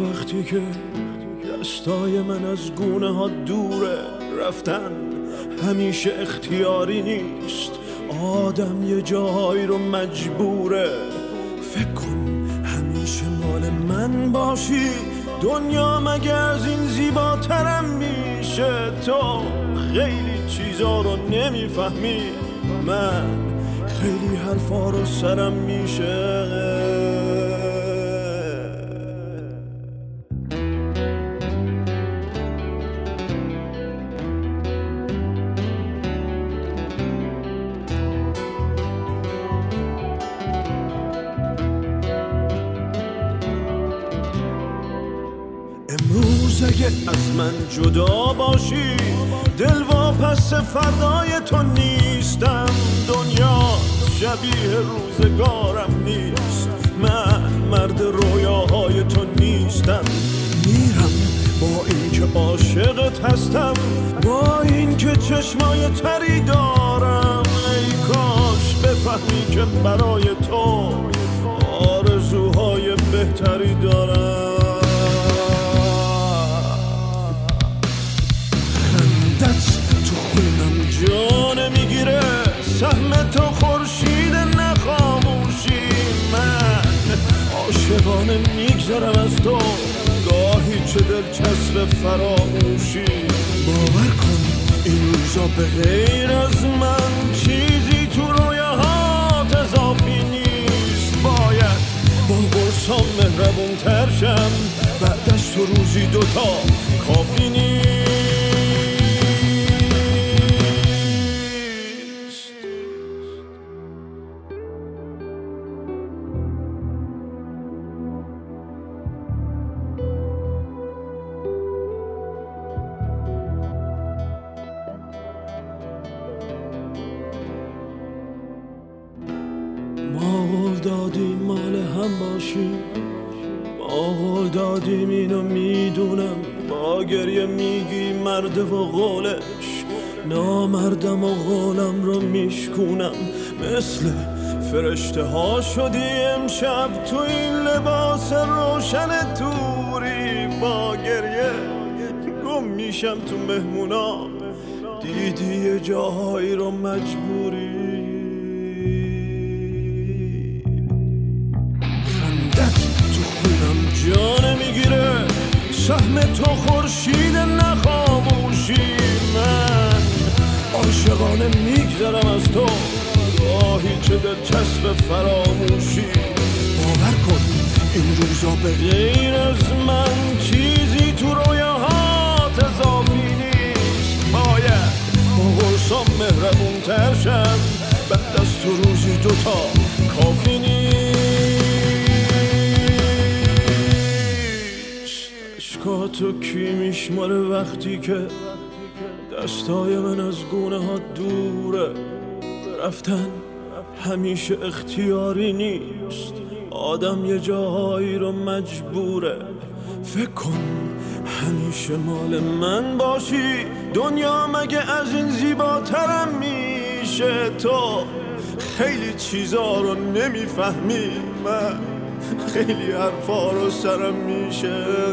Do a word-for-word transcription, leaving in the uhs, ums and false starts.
وقتی که دستای من از گونه ها دوره، رفتن همیشه اختیاری نیست، آدم یه جایی رو مجبوره. فکر کن همیشه مال من باشی، دنیا مگه از این زیباترم میشه؟ تو خیلی چیزا رو نمیفهمی، من خیلی حرفا رو سرم میشه. امروز اگه از من جدا باشی، دل واپس فردای تو نیستم. دنیا شبیه روزگارم نیست، من مرد رویاهای تو نیستم. میرم با اینکه عاشقت هستم، با اینکه چشمای تری دارم. ای کاش بفهمی که برای تو آرزوهای بهتری دارم. تو خونم جان میگیره، سهم تو خورشید نخاموشی. من عاشقانه میگذرم از تو، گاهی چه دلچسب فراموشی. باور کن این روزا به غیر از من چیزی تو رویاهات اضافی نیست. باید با قرصام مهربون تر شم، بعدش تو روزی دوتا کافی نیست. ما قول دادیم مال هم باشیم، ما قول دادیم اینو میدونم. با گریه میگی مرده و قولش، نامردم و قولم رو میشکونم. مثل فرشته ها شدی امشب تو این لباس روشن توری. با گریه گم میشم تو مهمونا، دیدی یه جاهایی رو مجبوری. تو خونم جان میگیره، سهم تو خورشید نخاموشی. من عاشقانه میگذرم از تو، گاهی چه دلچسب فراموشی. باور کن این روزا به غیر از من چیزی تو رویاهات اضافی نیست. باید با قرصام مهربون تر شم، بعد از تو روزی دوتا کافی نیست. تو کی میشماره وقتی که دستای من از گونه ها دوره، رفتن همیشه اختیاری نیست، آدم یه جاهایی رو مجبوره. فکر کن همیشه مال من باشی، دنیا مگه از این زیباترم میشه؟ تو خیلی چیزا رو نمیفهمی، من خیلی حرفا رو سرم میشه.